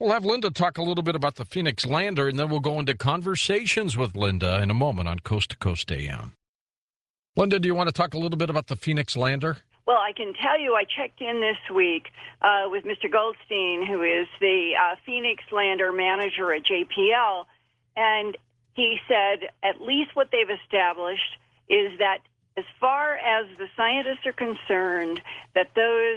We'll have Linda talk a little bit about the Phoenix Lander, and then we'll go into conversations with Linda in a moment on Coast to Coast AM. Linda, do you want to talk a little bit about the Phoenix Lander? Well, I can tell you I checked in this week with Mr. Goldstein, who is the Phoenix Lander manager at JPL, and he said at least what they've established is that as far as the scientists are concerned, that those,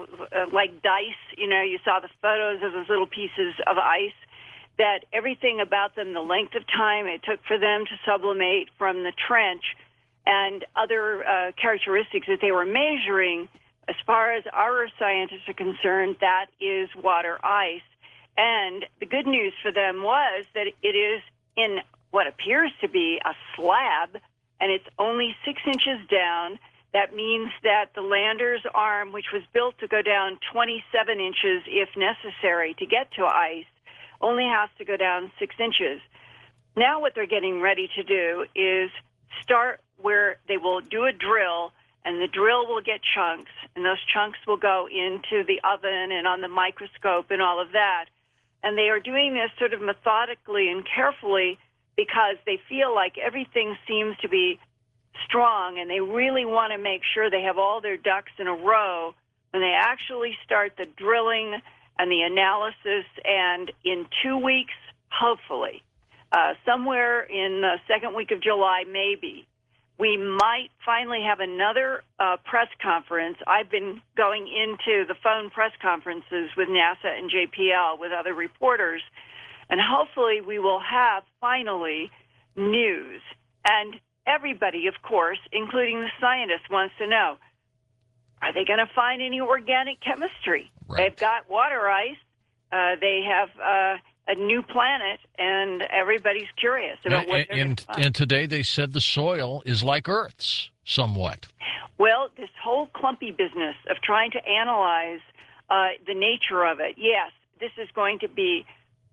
like dice, you saw the photos of those little pieces of ice, that everything about them, the length of time it took for them to sublimate from the trench and other characteristics that they were measuring, as far as our scientists are concerned, that is water ice. And the good news for them was that it is in what appears to be a slab, and it's only 6 inches down. That means that the lander's arm, which was built to go down 27 inches if necessary to get to ice, only has to go down 6 inches. Now what they're getting ready to do is start where they will do a drill, and the drill will get chunks, and those chunks will go into the oven and on the microscope and all of that. And they are doing this sort of methodically and carefully because they feel like everything seems to be strong, and they really want to make sure they have all their ducks in a row when they actually start the drilling and the analysis. And in 2 weeks, hopefully, somewhere in the second week of July, maybe, we might finally have another press conference. I've been going into the phone press conferences with NASA and JPL with other reporters, and hopefully we will have finally news. And everybody, of course, including the scientists, wants to know, are they going to find any organic chemistry? Right. They've got water ice. They have a new planet, and everybody's curious about what they're going to find. And today they said the soil is like Earth's somewhat. Well, this whole clumpy business of trying to analyze the nature of it, yes, this is going to be,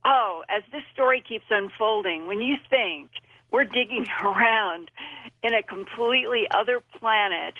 as this story keeps unfolding, when you think we're digging around in a completely other planet,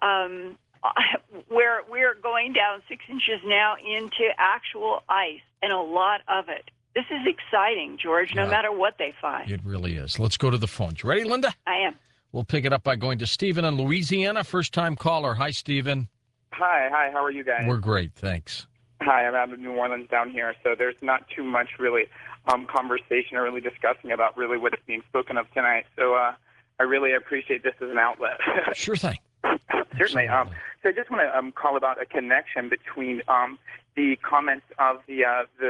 where we're going down 6 inches now into actual ice, and a lot of it. This is exciting, George, no matter what they find. It really is. Let's go to the phones. You ready, Linda? I am. We'll pick it up by going to Stephen in Louisiana, first-time caller. Hi, Stephen. Hi, how are you guys? We're great, thanks. Hi, I'm out of New Orleans down here, so there's not too much really conversation or really discussing about really what's being spoken of tonight. So I really appreciate this as an outlet. Sure thing. Certainly. So I just want to call about a connection between the comments of the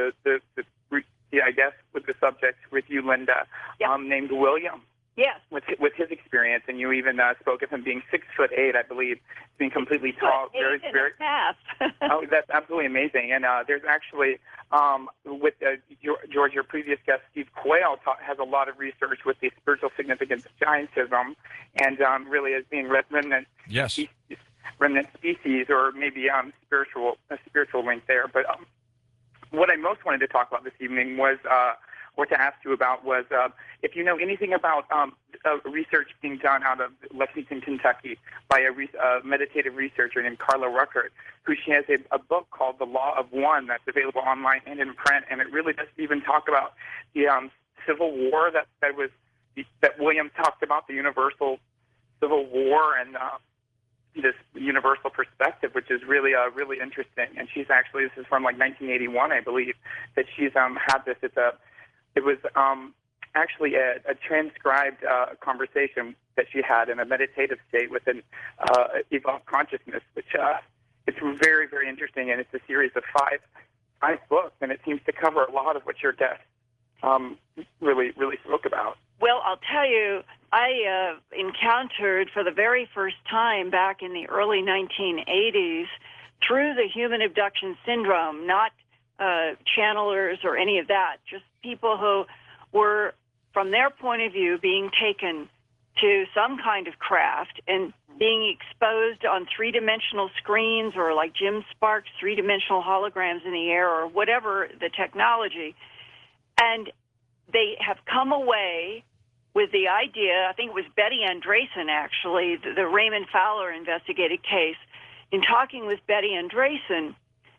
I guess with the subject with you, Linda, named William. Yes. With his experience, and you even spoke of him being 6'8", I believe, being completely tall. Very. Oh, that's absolutely amazing. And there's actually, with George, your previous guest, Steve Quayle, has a lot of research with the spiritual significance of giantism, and really as being remnant species, or maybe a spiritual link there. But what I most wanted to talk about this evening was, or to ask you about, was if you know anything about research being done out of Lexington, Kentucky, by a meditative researcher named Carla Ruckert, who she has a book called The Law of One that's available online and in print, and it really does even talk about the Civil War that William talked about, the universal Civil War, and this universal perspective, which is really really interesting. And she's actually, this is from like 1981, I believe, that she's had this. It was actually a transcribed conversation that she had in a meditative state with an evolved consciousness, which it's very, very interesting, and it's a series of five books, and it seems to cover a lot of what your guest really spoke about. Well, I'll tell you, I encountered for the very first time back in the early 1980s through the human abduction syndrome, not channelers or any of that, just people who were, from their point of view, being taken to some kind of craft and being exposed on three-dimensional screens, or like Jim Sparks' three-dimensional holograms in the air, or whatever the technology. And they have come away with the idea, I think it was Betty Andreson, actually, the Raymond Fowler investigated case. In talking with Betty Andreson,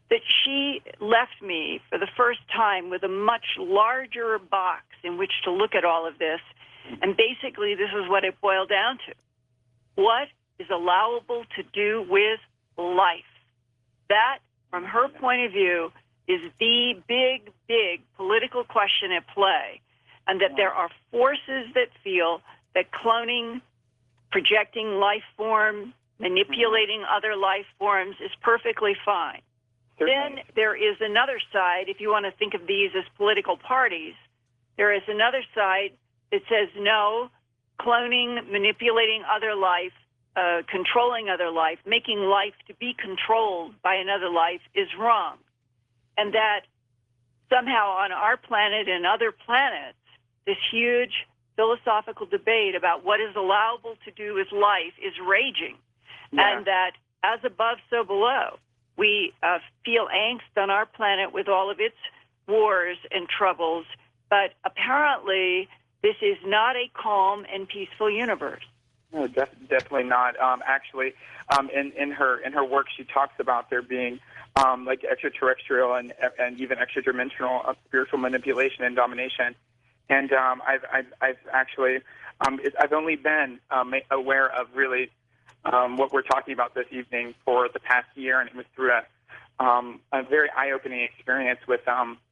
that she left me for the first time with a much larger box in which to look at all of this. And basically, this is what it boiled down to. What is allowable to do with life? That, from her point of view, is the big, big political question at play. And that there are forces that feel that cloning, projecting life form, manipulating other life forms is perfectly fine. Then there is another side, if you want to think of these as political parties, there is another side that says no, cloning, manipulating other life, controlling other life, making life to be controlled by another life is wrong. And that somehow on our planet and other planets, this huge philosophical debate about what is allowable to do with life is raging. Yeah. And that as above, so below. We feel angst on our planet with all of its wars and troubles, but apparently this is not a calm and peaceful universe. No, definitely not. Actually, in her work, she talks about there being like extraterrestrial and even extradimensional spiritual manipulation and domination. And I've actually I've only been aware of really what we're talking about this evening for the past year, and it was through a very eye-opening experience with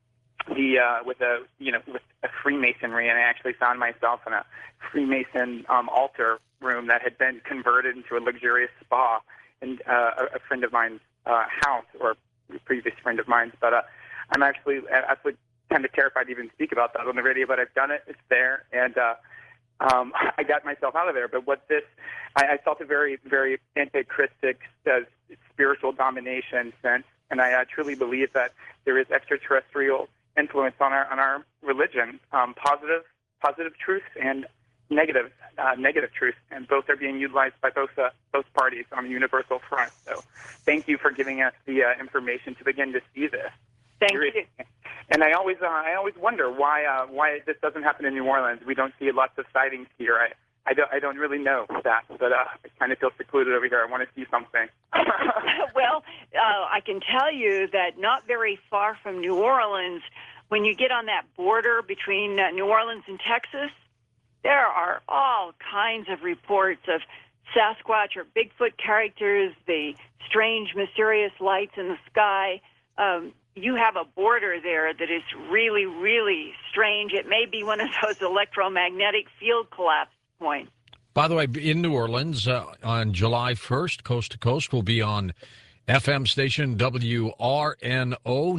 Freemasonry, and I actually found myself in a Freemason altar room that had been converted into a luxurious spa in a friend of mine's house, or a previous friend of mine's. But I'm actually kind of terrified to even speak about that on the radio, but I've done it. It's there, and I got myself out of there. But what this, I felt a very, very anti-Christic spiritual domination sense, and I truly believe that there is extraterrestrial influence on our religion, positive truth and negative truth, and both are being utilized by both parties on the universal front. So, thank you for giving us the information to begin to see this. Thank you. And I always wonder why this doesn't happen in New Orleans. We don't see lots of sightings here. I don't really know that, but I kind of feel secluded over here. I want to see something. Well, I can tell you that not very far from New Orleans, when you get on that border between New Orleans and Texas, there are all kinds of reports of Sasquatch or Bigfoot characters, the strange, mysterious lights in the sky. You have a border there that is really, really strange. It may be one of those electromagnetic field collapse points. By the way, in New Orleans, on July 1st, Coast to Coast will be on FM station WRNO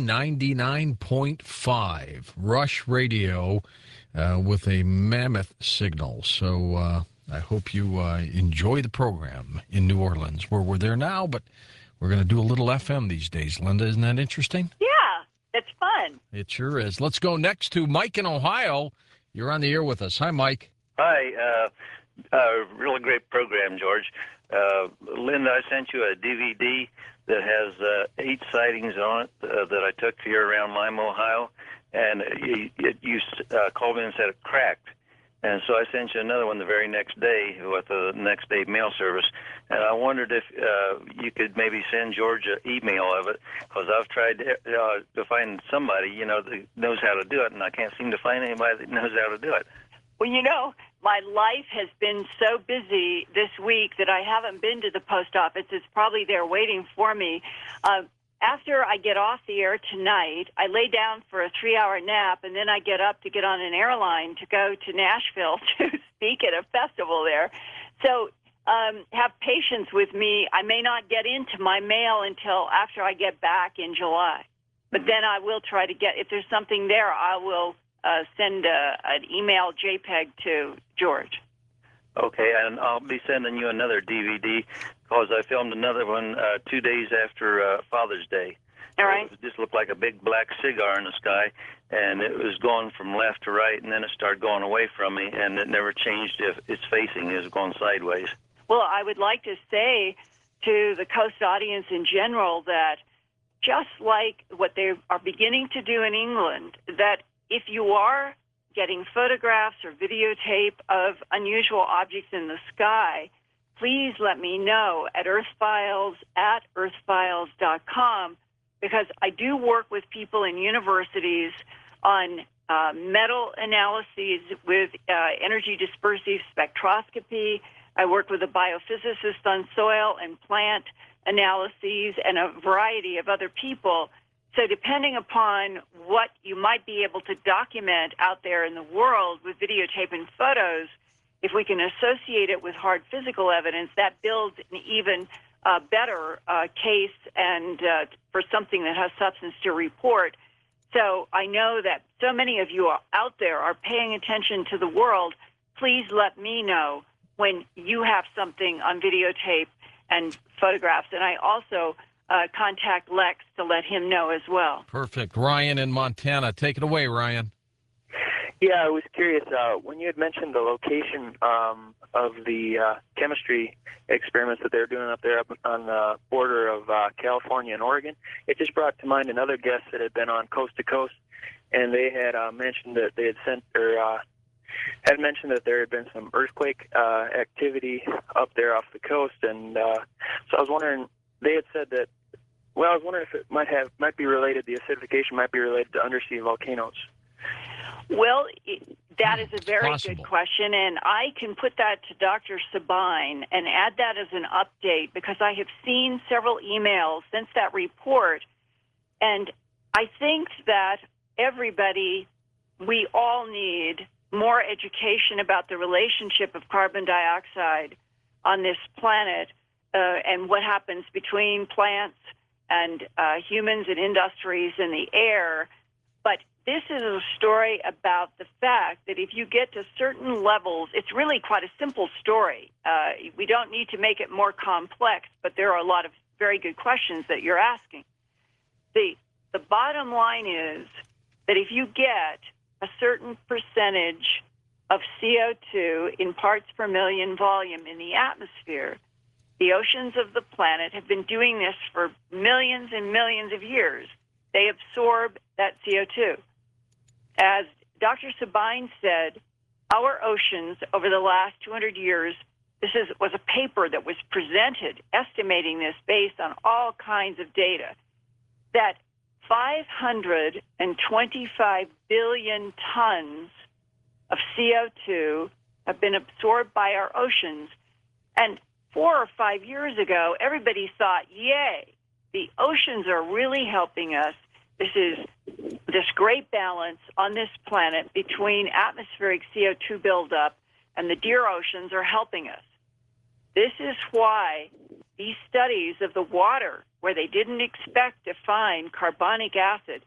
99.5, Rush Radio, with a mammoth signal. So I hope you enjoy the program in New Orleans, where we're there now, but we're going to do a little FM these days. Linda, isn't that interesting? Yeah, it's fun. It sure is. Let's go next to Mike in Ohio. You're on the air with us. Hi, Mike. Hi. Really great program, George. Linda, I sent you a DVD that has 8 sightings on it that I took to you around Lima, Ohio, and you called me and said it cracked. And so I sent you another one the very next day with the next day mail service. And I wondered if you could maybe send George an email of it, because I've tried to find somebody, that knows how to do it, and I can't seem to find anybody that knows how to do it. Well, my life has been so busy this week that I haven't been to the post office. It's probably there waiting for me. After I get off the air tonight, I lay down for a 3-hour nap, and then I get up to get on an airline to go to Nashville to speak at a festival there. So have patience with me. I may not get into my mail until after I get back in July. But then I will try to get, if there's something there, I will send an email JPEG to George. Okay, and I'll be sending you another DVD because I filmed another one 2 days after Father's Day. All right. It just looked like a big black cigar in the sky, and it was going from left to right, and then it started going away from me, and it never changed its facing. It was going sideways. Well, I would like to say to the Coast audience in general that just like what they are beginning to do in England, that if you are getting photographs or videotape of unusual objects in the sky, please let me know at earthfiles@earthfiles.com, because I do work with people in universities on metal analyses with energy dispersive spectroscopy. I work with a biophysicist on soil and plant analyses and a variety of other people. So depending upon what you might be able to document out there in the world with videotape and photos, if we can associate it with hard physical evidence, that builds an even better case and for something that has substance to report. So I know that so many of you out there are paying attention to the world. Please let me know when you have something on videotape and photographs. And I also contact Lex to let him know as well. Perfect. Ryan in Montana. Take it away, Ryan. Yeah, I was curious. When you had mentioned the location of the chemistry experiments that they're doing up there up on the border of California and Oregon, it just brought to mind another guest that had been on Coast to Coast, and they had mentioned that they had sent or had mentioned that there had been some earthquake activity up there off the coast, and so I was wondering. They had said that. Well, I was wondering if it might be related. The acidification might be related to undersea volcanoes. Well, that is a very Possible. good question, and I can put that to Dr. Sabine and add that as an update because I have seen several emails since that report, and I think that we all need more education about the relationship of carbon dioxide on this planet and what happens between plants and humans and industries in the air. But this is a story about the fact that if you get to certain levels, it's really quite a simple story. We don't need to make it more complex, but there are a lot of very good questions that you're asking. The bottom line is that if you get a certain percentage of CO2 in parts per million volume in the atmosphere, the oceans of the planet have been doing this for millions and millions of years. They absorb that CO2. As Dr. Sabine said, our oceans over the last 200 years, was a paper that was presented estimating this based on all kinds of data, that 525 billion tons of CO2 have been absorbed by our oceans. And 4 or 5 years ago, everybody thought, yay, the oceans are really helping us. This is this great balance on this planet between atmospheric CO2 buildup and the dear oceans are helping us. This is why these studies of the water, where they didn't expect to find carbonic acid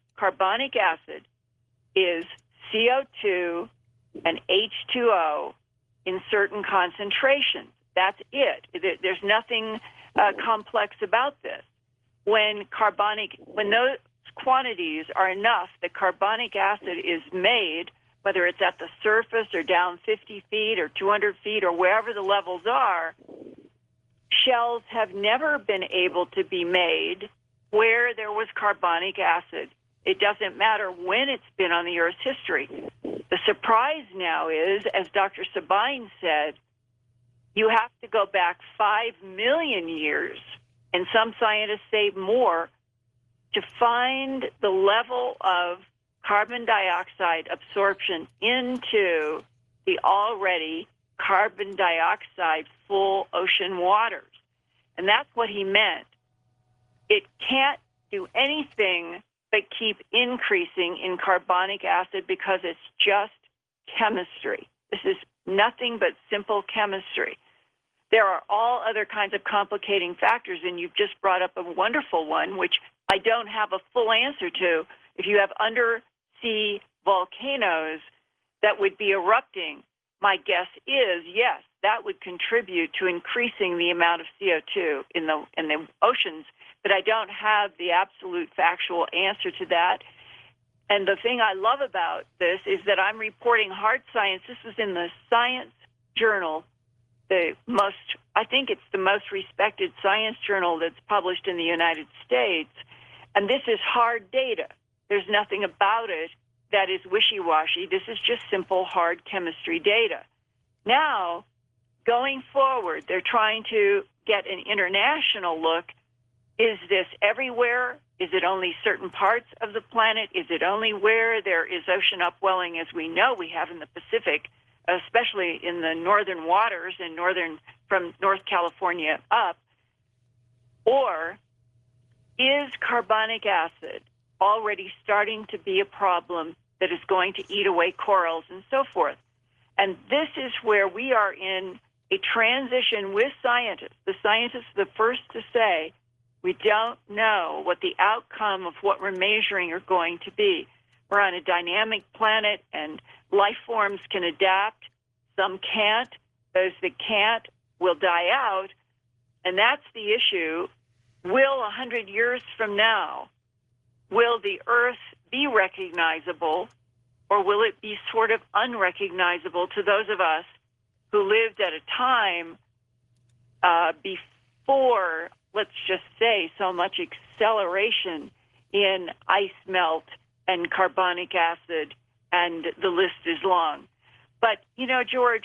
is CO2 and H2O in certain concentrations. That's it. There's nothing complex about this. When those quantities are enough that carbonic acid is made, whether it's at the surface or down 50 feet or 200 feet or wherever the levels are, shells have never been able to be made where there was carbonic acid. It doesn't matter when it's been on the Earth's history. The surprise now is, as Dr. Sabine said, you have to go back 5 million years, and some scientists say more, to find the level of carbon dioxide absorption into the already carbon dioxide full ocean waters. And that's what he meant. It can't do anything but keep increasing in carbonic acid because it's just chemistry. This is nothing but simple chemistry. There are all other kinds of complicating factors, and you've just brought up a wonderful one, which I don't have a full answer to. If you have undersea volcanoes that would be erupting, my guess is, yes, that would contribute to increasing the amount of CO2 in the oceans, but I don't have the absolute factual answer to that. And the thing I love about this is that I'm reporting hard science. This is in the Science Journal, I think it's the most respected science journal that's published in the United States. And this is hard data. There's nothing about it that is wishy-washy. This is just simple, hard chemistry data. Now, going forward, they're trying to get an international look Is this everywhere? Is it only certain parts of the planet? Is it only where there is ocean upwelling, as we know we have in the Pacific, especially in the northern waters and from North California up? Or is carbonic acid already starting to be a problem that is going to eat away corals and so forth? And this is where we are in a transition with scientists. The scientists are the first to say, we don't know what the outcome of what we're measuring are going to be. We're on a dynamic planet, and life forms can adapt. Some can't. Those that can't will die out. And that's the issue. Will 100 years from now, will the Earth be recognizable, or will it be sort of unrecognizable to those of us who lived at a time before, let's just say, so much acceleration in ice melt and carbonic acid, and the list is long. But, George,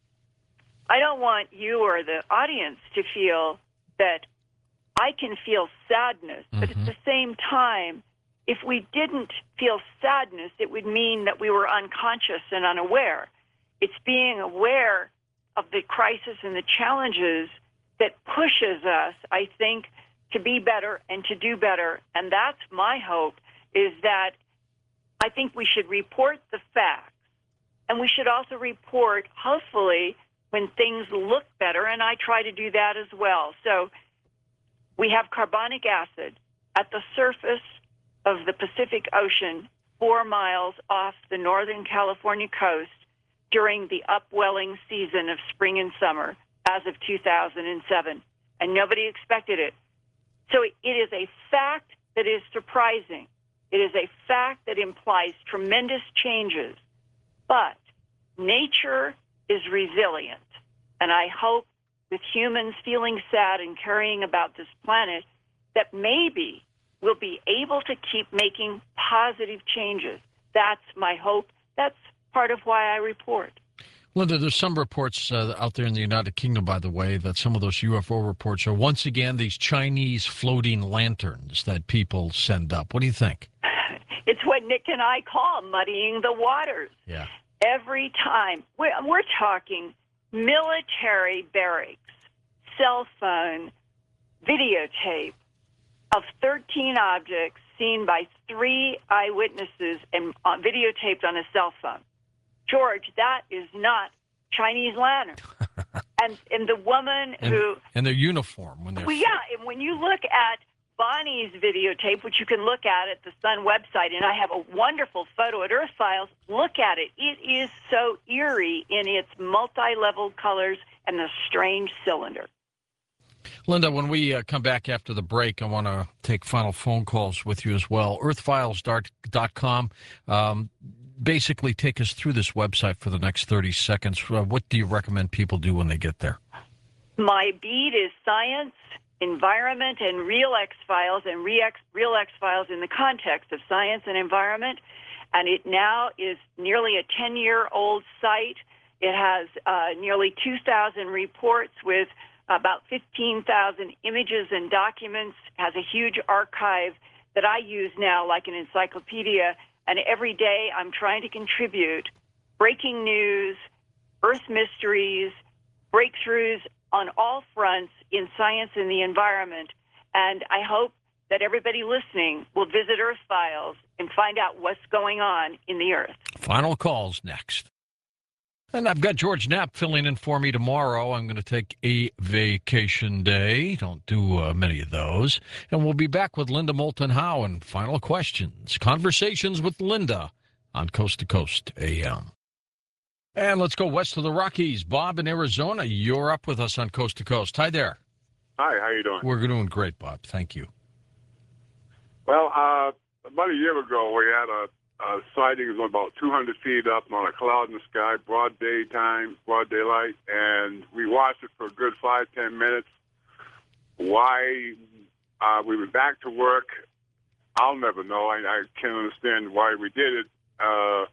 I don't want you or the audience to feel that I can feel sadness, but at the same time, if we didn't feel sadness, it would mean that we were unconscious and unaware. It's being aware of the crisis and the challenges that pushes us, I think, to be better and to do better. And that's my hope, is that I think we should report the facts. And we should also report, hopefully, when things look better, and I try to do that as well. So we have carbonic acid at the surface of the Pacific Ocean, 4 miles off the Northern California coast during the upwelling season of spring and summer as of 2007. And nobody expected it. So it is a fact that is surprising. It is a fact that implies tremendous changes. But nature is resilient. And I hope, with humans feeling sad and caring about this planet, that maybe we'll be able to keep making positive changes. That's my hope. That's part of why I report. Linda, there's some reports out there in the United Kingdom, by the way, that some of those UFO reports are once again these Chinese floating lanterns that people send up. What do you think? It's what Nick and I call muddying the waters. Yeah. Every time. We're talking military barracks, cell phone, videotape of 13 objects seen by 3 eyewitnesses and videotaped on a cell phone. George, that is not Chinese lantern. and the woman who... And their uniform. When they're... Well, yeah, and when you look at Bonnie's videotape, which you can look at the Sun website, and I have a wonderful photo at Earth Files, look at it. It is so eerie in its multi-level colors and the strange cylinder. Linda, when we come back after the break, I want to take final phone calls with you as well. Earthfiles.com. Basically, take us through this website for the next 30 seconds. What do you recommend people do when they get there? My beat is science, environment, and Real X-Files, and Real X-Files in the context of science and environment. And it now is nearly a 10-year-old site. It has nearly 2,000 reports with about 15,000 images and documents, has a huge archive that I use now like an encyclopedia. And every day I'm trying to contribute breaking news, Earth mysteries, breakthroughs on all fronts in science and the environment. And I hope that everybody listening will visit Earth Files and find out what's going on in the Earth. Final calls next. And I've got George Knapp filling in for me tomorrow. I'm going to take a vacation day. Don't do many of those. And we'll be back with Linda Moulton Howe and final questions. Conversations with Linda on Coast to Coast AM. And let's go west of the Rockies. Bob in Arizona, you're up with us on Coast to Coast. Hi there. Hi, how you doing? We're doing great, Bob. Thank you. Well, about a year ago, we had a sighting of about 200 feet up on a cloud in the sky, broad daylight, and we watched it for a good 5-10 minutes. Why we went back to work, I'll never know. I can't understand why we did it.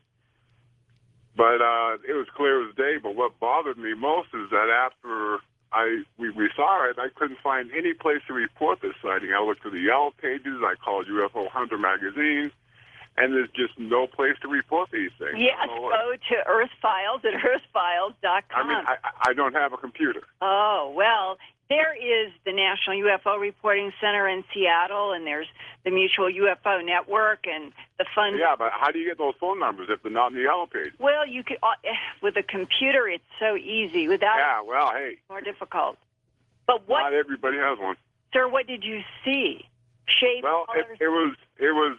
But it was clear as day. But what bothered me most is that after we saw it. I couldn't find any place to report this sighting. I looked through the Yellow Pages. I called UFO Hunter magazine, and there's just no place to report these things. Yes, go to Earth Files at earthfiles.com. I mean, I don't have a computer. Oh, well, there is the National UFO Reporting Center in Seattle, and there's the Mutual UFO Network, and the fund. Yeah, but how do you get those phone numbers if they're not in the Yellow Page? Well, you could with a computer. It's so easy. Without, yeah, well, hey, it's more difficult. But what? Not everybody has one. Sir, what did you see? Shape, well, colors? it was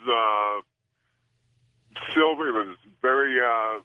silver. It was very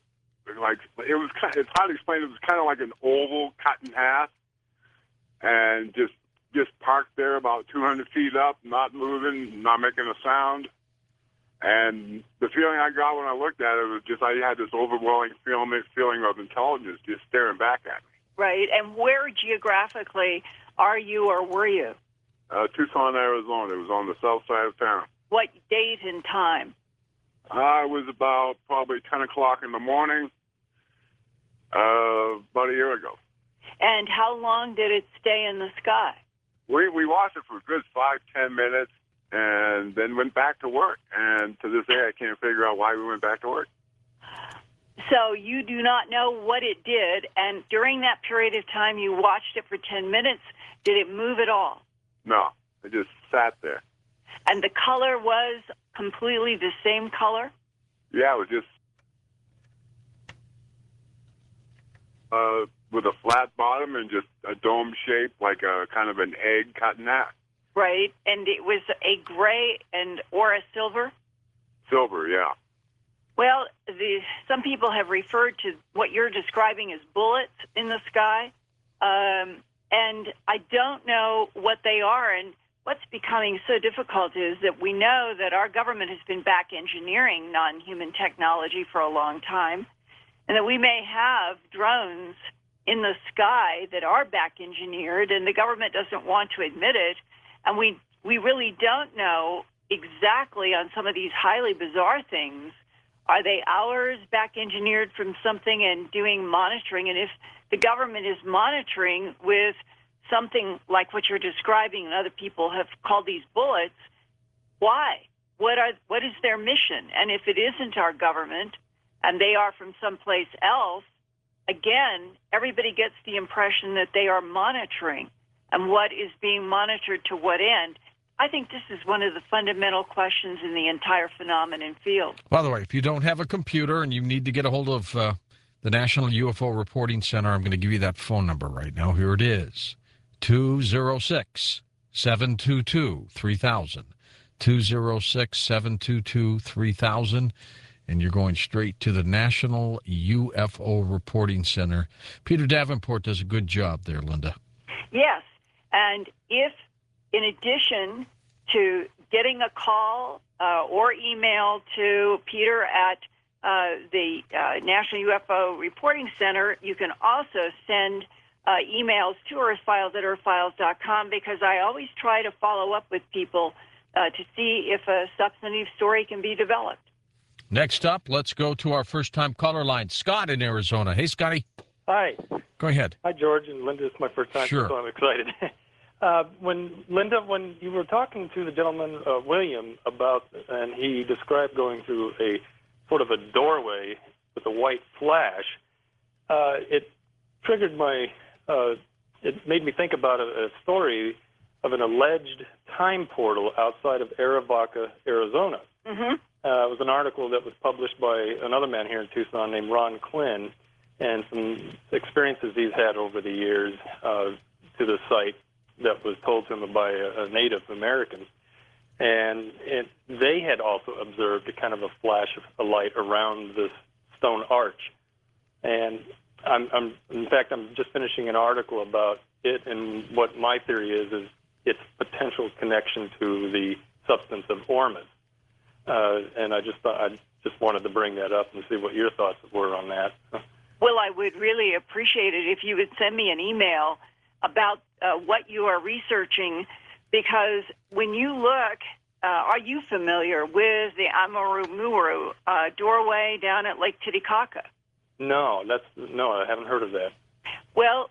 it's hard to explain. It was kind of like an oval cut in half, and just parked there about 200 feet up, not moving, not making a sound. And the feeling I got when I looked at it was just I had this overwhelming feeling of intelligence just staring back at me. Right. And where geographically are you or were you? Tucson, Arizona. It was on the south side of town. What date and time? It was about probably 10 o'clock in the morning, about a year ago. And how long did it stay in the sky? We watched it for a good 5-10 minutes and then went back to work. And to this day, I can't figure out why we went back to work. So you do not know what it did, and during that period of time you watched it for 10 minutes. Did it move at all? No, it just sat there. And the color was completely the same color? Yeah, it was just with a flat bottom and just a dome shape, like a kind of an egg cut in half. Right, and it was a gray or a silver? Silver, yeah. Well, some people have referred to what you're describing as bullets in the sky, and I don't know what they are. And what's becoming so difficult is that we know that our government has been back engineering non-human technology for a long time, and that we may have drones in the sky that are back engineered, and the government doesn't want to admit it. And we really don't know exactly on some of these highly bizarre things. Are they ours back engineered from something and doing monitoring? And if the government is monitoring with something like what you're describing and other people have called these bullets, why? What is their mission? And if it isn't our government and they are from someplace else, again, everybody gets the impression that they are monitoring. And what is being monitored to what end? I think this is one of the fundamental questions in the entire phenomenon field. By the way, if you don't have a computer and you need to get a hold of the National UFO Reporting Center, I'm going to give you that phone number right now. Here it is, 206-722-3000, 206-722-3000, and you're going straight to the National UFO Reporting Center. Peter Davenport does a good job there, Linda. Yes, and if in addition to getting a call or email to Peter at the National UFO Reporting Center, you can also send emails to earthfiles at earthfiles.com, because I always try to follow up with people to see if a substantive story can be developed. Next up, let's go to our first-time caller line, Scott in Arizona. Hey, Scotty. Hi. Go ahead. Hi, George and Linda. It's my first time, Sure. so I'm excited. When you were talking to the gentleman, William, and he described going through a sort of a doorway with a white flash, it triggered it made me think about a story of an alleged time portal outside of Arivaca, Arizona. Mm-hmm. It was an article that was published by another man here in Tucson named Ron Klin, and some experiences he's had over the years to the site that was told to him by a Native American. And they had also observed a kind of a flash of a light around this stone arch. And in fact, I'm just finishing an article about it, and what my theory is its potential connection to the substance of Ormus. And I just wanted to bring that up and see what your thoughts were on that. Well, I would really appreciate it if you would send me an email about what you are researching, because when you look, are you familiar with the Amurumuru doorway down at Lake Titicaca? No, I haven't heard of that. Well,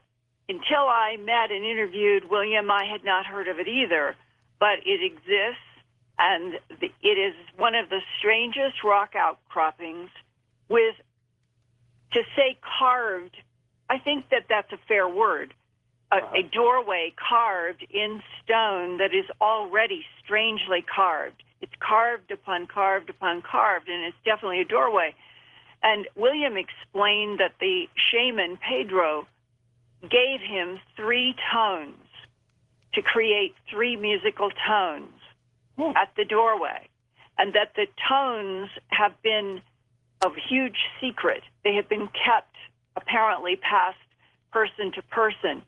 until I met and interviewed William, I had not heard of it either. But it exists, and it is one of the strangest rock outcroppings with, to say carved, I think that that's a fair word, a doorway carved in stone that is already strangely carved. It's carved upon carved upon carved, and it's definitely a doorway. And William explained that the shaman, Pedro, gave him 3 tones to create 3 musical tones at the doorway, and that the tones have been a huge secret. They have been kept, apparently, passed person to person.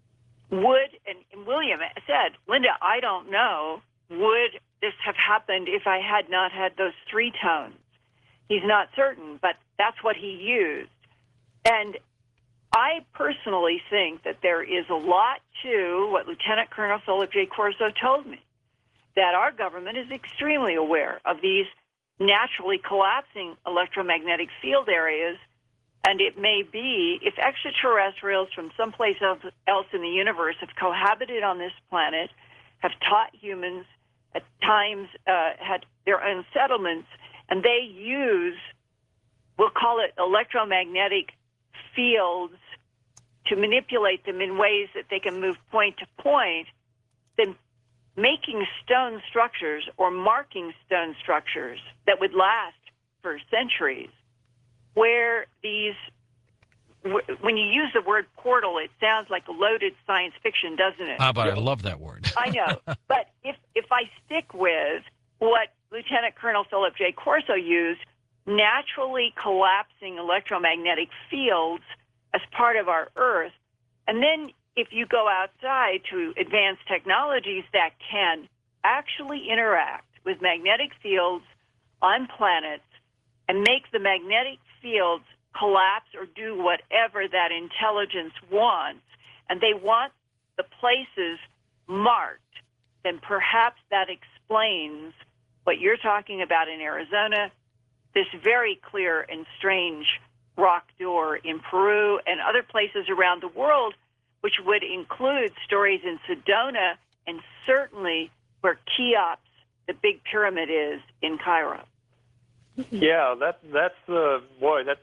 And William said, Linda, I don't know, would this have happened if I had not had those 3 tones? He's not certain, but that's what he used. And I personally think that there is a lot to what Lieutenant Colonel Philip J. Corso told me, that our government is extremely aware of these naturally collapsing electromagnetic field areas, and it may be, if extraterrestrials from someplace else in the universe have cohabited on this planet, have taught humans, at times had their own settlements, and they use, we'll call it electromagnetic fields, to manipulate them in ways that they can move point to point, then making stone structures or marking stone structures that would last for centuries, where these, when you use the word portal, it sounds like a loaded science fiction, doesn't it? But I love that word. I know. But if I stick with what Lieutenant Colonel Philip J. Corso used, naturally collapsing electromagnetic fields as part of our Earth, and then if you go outside to advanced technologies that can actually interact with magnetic fields on planets and make the magnetic fields collapse or do whatever that intelligence wants, and they want the places marked, then perhaps that explains what you're talking about in Arizona, this very clear and strange rock door in Peru and other places around the world, which would include stories in Sedona and certainly where Cheops, the big pyramid, is in Cairo. Yeah, that's boy, that's.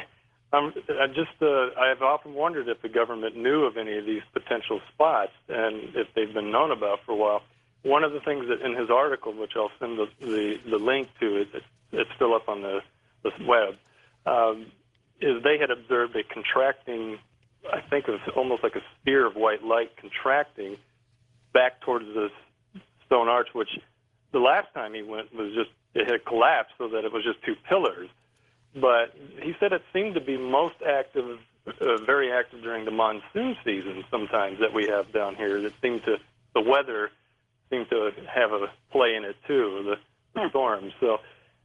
I've often wondered if the government knew of any of these potential spots and if they've been known about for a while. One of the things that in his article, which I'll send the link to, it's still up on the web, is they had observed a contracting, I think it was almost like a sphere of white light contracting back towards the stone arch, which the last time he went was just, it had collapsed so that it was just 2 pillars. But he said it seemed to be most active, very active during the monsoon season sometimes that we have down here. The weather seemed to have a play in it too, the storms. So,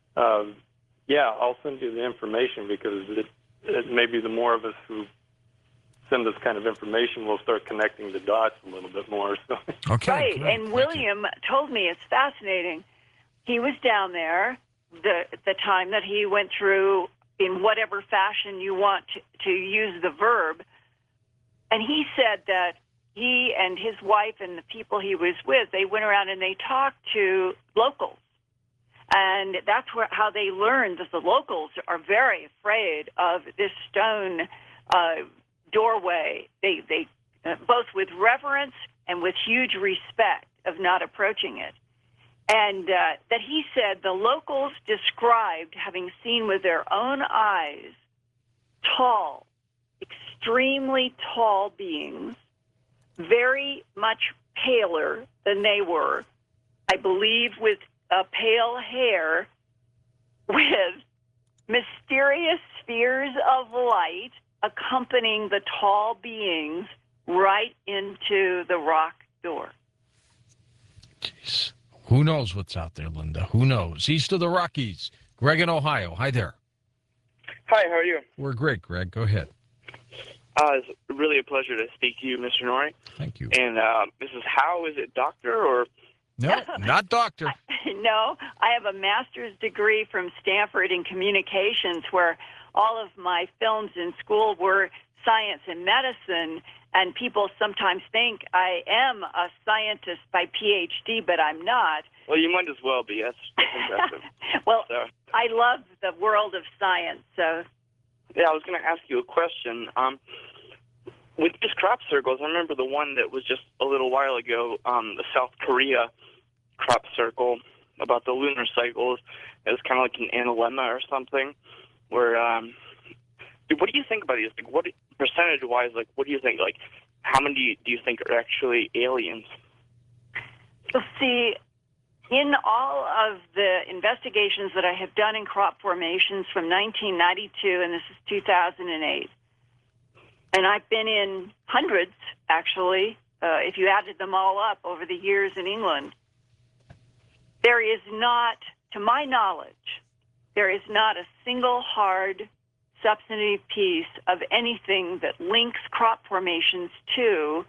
yeah, I'll send you the information because it may be the more of us who send this kind of information, we'll start connecting the dots a little bit more. So. Okay. Right, great. and William told me it's fascinating. He was down there the time that he went through, in whatever fashion you want to use the verb, and he said that he and his wife and the people he was with, they went around and they talked to locals. And that's how they learned that the locals are very afraid of this stone doorway. They both with reverence and with huge respect of not approaching it. And that he said the locals described having seen with their own eyes tall, extremely tall beings, very much paler than they were, I believe with pale hair, with mysterious spheres of light accompanying the tall beings right into the rock door. Jeez. Who knows what's out there, Linda? Who knows? East of the Rockies. Greg in Ohio. Hi there. Hi, how are you? We're great, Greg. Go ahead. It's really a pleasure to speak to you, Mr. Norrie. Thank you. And Mrs. Howe, is it doctor or? No, not doctor. No, I have a master's degree from Stanford in communications, where all of my films in school were science and medicine, And people sometimes think I am a scientist by PhD, but I'm not. Well, you might as well be. That's impressive. Well, So, I love the world of science, so... yeah, I was going to ask you a question. With these crop circles, I remember the one that was just a little while ago, the South Korea crop circle about the lunar cycles. It was kind of like an analemma or something. Where, what do you think about these? Like, what percentage-wise? Like, what do you think? Like, how many do you think are actually aliens? You'll see, in all of the investigations that I have done in crop formations from 1992, and this is 2008, and I've been in hundreds, actually, if you added them all up over the years in England, there is not, to my knowledge, there is not a single hard substantive piece of anything that links crop formations to,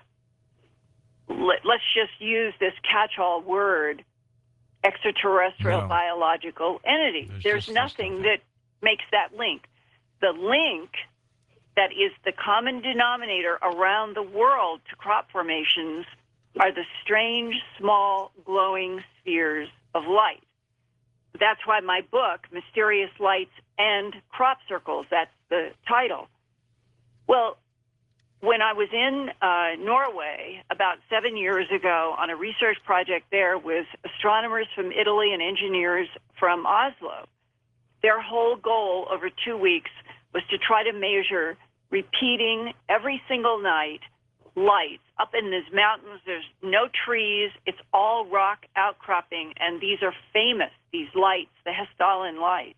let's just use this catch-all word, extraterrestrial biological entities. There's nothing that makes that link. The link that is the common denominator around the world to crop formations are the strange, small, glowing spheres of light. That's why my book, Mysterious Lights and Crop Circles, that's the title. Well, when I was in Norway about 7 years ago on a research project there with astronomers from Italy and engineers from Oslo, their whole goal over 2 weeks was to try to measure repeating every single night lights up in these mountains. There's no trees. It's all rock outcropping, and these are famous, these lights, the Hessdalen lights.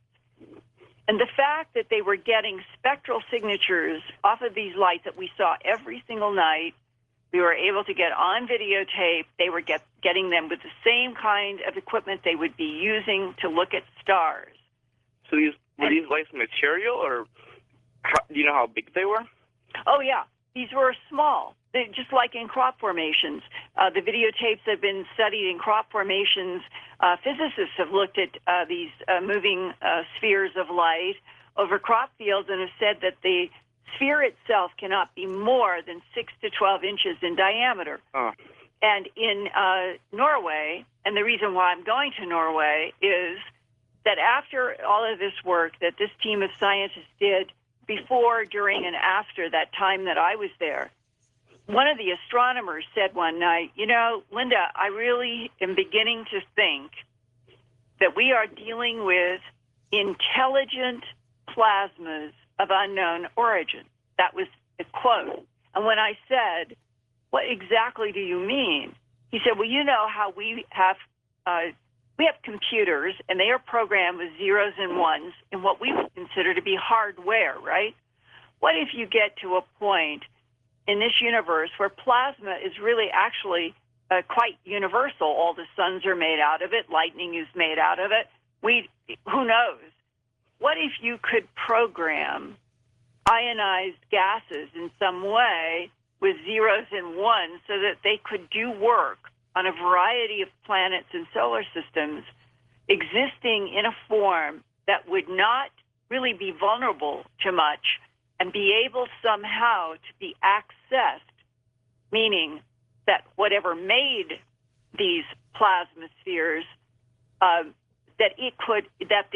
And the fact that they were getting spectral signatures off of these lights that we saw every single night, we were able to get on videotape. They were getting them with the same kind of equipment they would be using to look at stars. So were these lights material, or do you know how big they were? Oh, yeah. These were small, just like in crop formations. The videotapes have been studied in crop formations. Physicists have looked at these moving spheres of light over crop fields and have said that the sphere itself cannot be more than 6 to 12 inches in diameter. And in Norway, and the reason why I'm going to Norway is that after all of this work that this team of scientists did before, during, and after that time that I was there, one of the astronomers said one night, you know, Linda, I really am beginning to think that we are dealing with intelligent plasmas of unknown origin. That was a quote. And when I said, what exactly do you mean? He said, well, you know how we have computers, and they are programmed with zeros and ones in what we would consider to be hardware, right? What if you get to a point in this universe where plasma is really actually quite universal? All the suns are made out of it. Lightning is made out of it. Who knows? What if you could program ionized gases in some way with zeros and ones so that they could do work on a variety of planets and solar systems, existing in a form that would not really be vulnerable to much and be able somehow to be accessed, meaning that whatever made these plasma spheres, that it could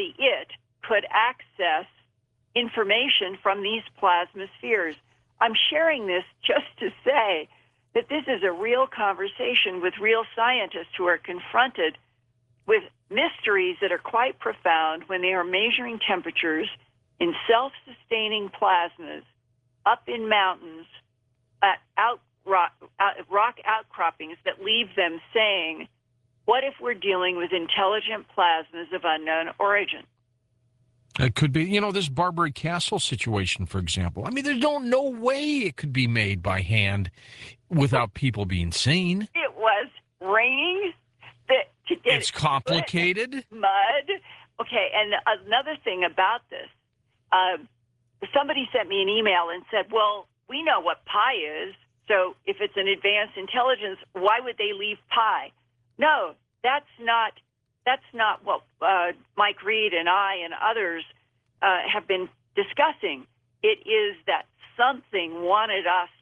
access information from these plasma spheres. I'm sharing this just to say that this is a real conversation with real scientists who are confronted with mysteries that are quite profound when they are measuring temperatures in self-sustaining plasmas up in mountains at rock outcroppings that leave them saying, what if we're dealing with intelligent plasmas of unknown origin? It could be, you know, this Barbary Castle situation, for example. I mean, there's no way it could be made by hand without people being seen. It was raining. It's complicated. Mud. Okay, and another thing about this, somebody sent me an email and said, well, we know what pi is, so if it's an advanced intelligence, why would they leave pi? No, that's not what Mike Reed and I and others have been discussing. It is that something wanted us to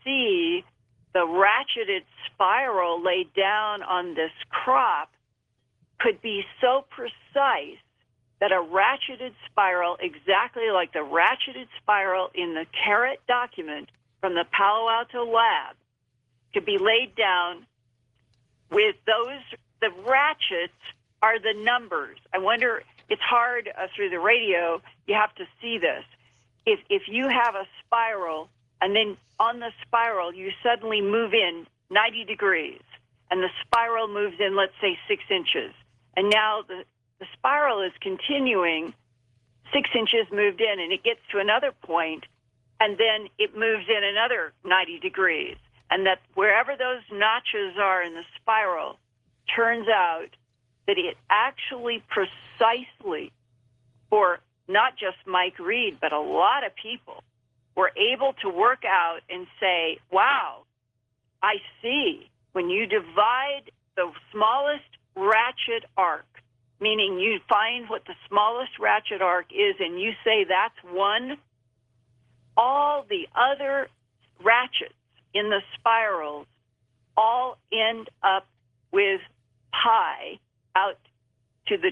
see the ratcheted spiral laid down on this crop could be so precise that a ratcheted spiral, exactly like the ratcheted spiral in the CARET document from the Palo Alto lab, could be laid down with those. The ratchets are the numbers. I wonder, it's hard through the radio, you have to see this. If you have a spiral, and then on the spiral you suddenly move in 90 degrees, and the spiral moves in, let's say, 6 inches, and now the spiral is continuing, 6 inches moved in, and it gets to another point, and then it moves in another 90 degrees. And that wherever those notches are in the spiral, turns out that it actually precisely, for not just Mike Reed, but a lot of people, were able to work out and say, wow, I see. When you divide the smallest ratchet arc, meaning you find what the smallest ratchet arc is and you say that's 1, all the other ratchets in the spirals all end up with pi out to the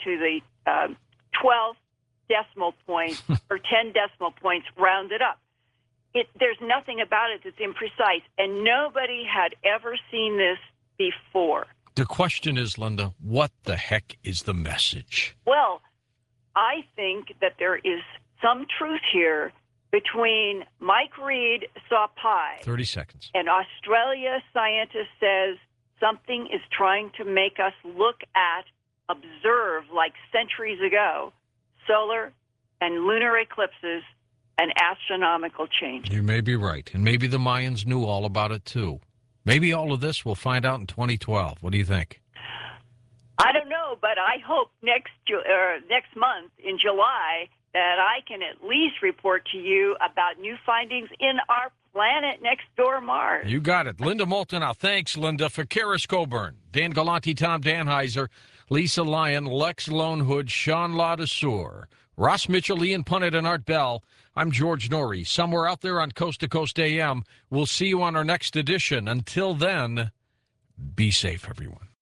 12th decimal point or 10 decimal points rounded up. There's nothing about it that's imprecise, and nobody had ever seen this before. The question is, Linda, what the heck is the message? Well, I think that there is some truth here between Mike Reed saw pi. 30 seconds. And Australia scientist says something is trying to make us look at, observe, like centuries ago, solar and lunar eclipses and astronomical changes. You may be right. And maybe the Mayans knew all about it, too. Maybe all of this we'll find out in 2012. What do you think? I don't know, but I hope next month in July that I can at least report to you about new findings in our planet next door, Mars. You got it. Linda Moulton. Thanks, Linda. For Karis Coburn, Dan Galante, Tom Danheiser, Lisa Lyon, Lex Lonehood, Sean Ladesseur, Ross Mitchell, Ian Punnett, and Art Bell. I'm George Norrie. Somewhere out there on Coast to Coast AM. We'll see you on our next edition. Until then, be safe, everyone.